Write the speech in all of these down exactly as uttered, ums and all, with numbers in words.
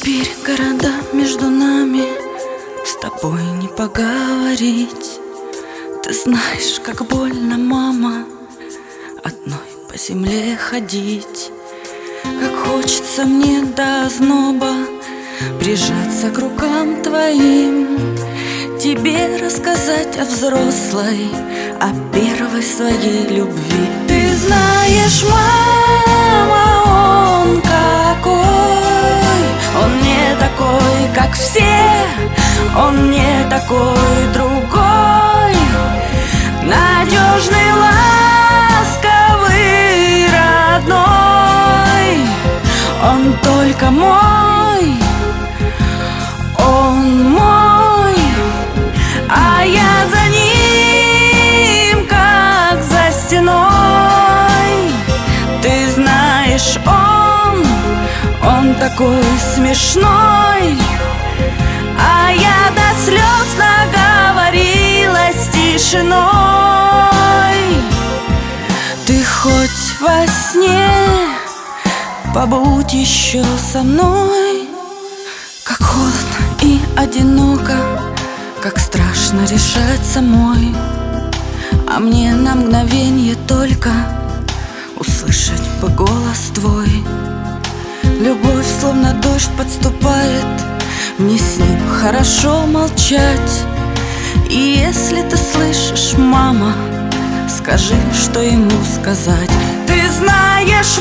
Теперь города между нами, с тобой не поговорить. Ты знаешь, как больно, мама, одной по земле ходить. Как хочется мне до озноба прижаться к рукам твоим, тебе рассказать о взрослой, о первой своей любви. Ты знаешь, мама, он какой, он не такой, как все, он не такой, другой, надежный, ласковый, родной. Он только мой, он мой, а я за ним, как за стеной. Ты знаешь, он, он такой смешной, а я до слез наговорилась тишиной. Ты хоть во сне побудь еще со мной. Как холодно и одиноко, как страшно решать самой. А мне на мгновенье только услышать бы голос твой. Любовь словно дождь подступает, мне с ним хорошо молчать. И если ты слышишь, мама, скажи, что ему сказать. Ты знаешь,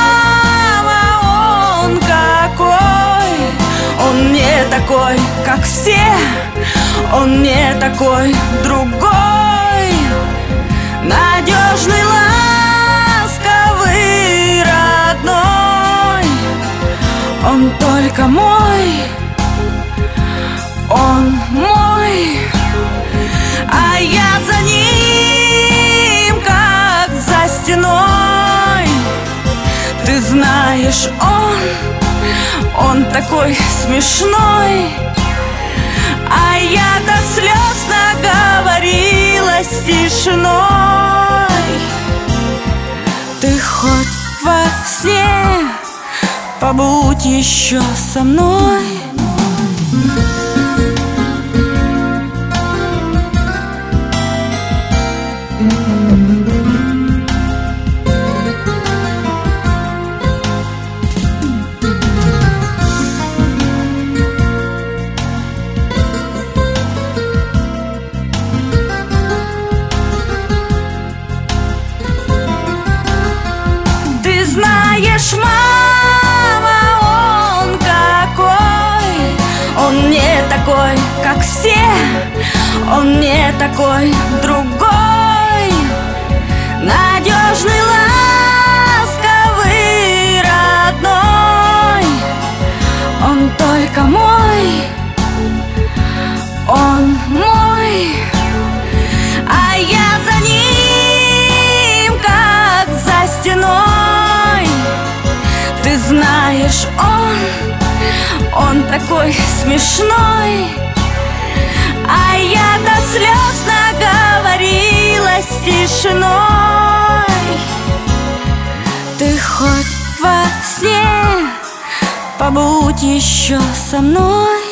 мама, он какой, он не такой, как все, он не такой, другой, надежный, ласковый, родной. Он только мой, он мой, а я за ним, как за стеной. Ты знаешь, он, он такой смешной, а я до слез наговорилась тишиной. Ты хоть во сне побудь еще со мной. Ты знаешь, мама, он какой, он не такой, как все, он не такой, другой, надежный, ласковый, родной. Он только мой, он мой, а я за ним, как за стеной. Ты знаешь, он, он такой смешной, а я до слез наговорилась тишиной. Ты хоть во сне побудь еще со мной.